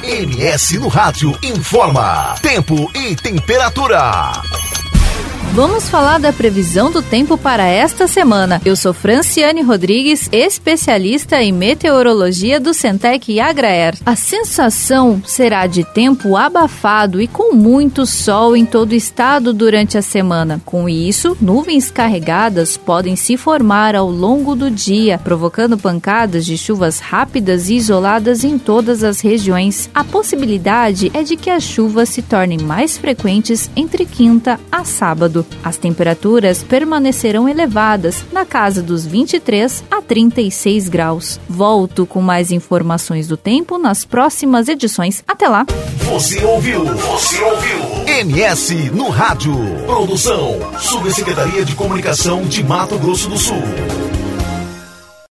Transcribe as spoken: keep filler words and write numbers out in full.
M S no Rádio informa tempo e temperatura. Vamos falar da previsão do tempo para esta semana. Eu sou Franciane Rodrigues, especialista em meteorologia do Centec Agraer. A sensação será de tempo abafado e com muito sol em todo o estado durante a semana. Com isso, nuvens carregadas podem se formar ao longo do dia, provocando pancadas de chuvas rápidas e isoladas em todas as regiões. A possibilidade é de que as chuvas se tornem mais frequentes entre quinta a sábado. As temperaturas permanecerão elevadas, na casa dos vinte e três a trinta e seis graus. Volto com mais informações do tempo nas próximas edições. Até lá! Você ouviu? Você ouviu? M S no Rádio. Produção: Subsecretaria de Comunicação de Mato Grosso do Sul.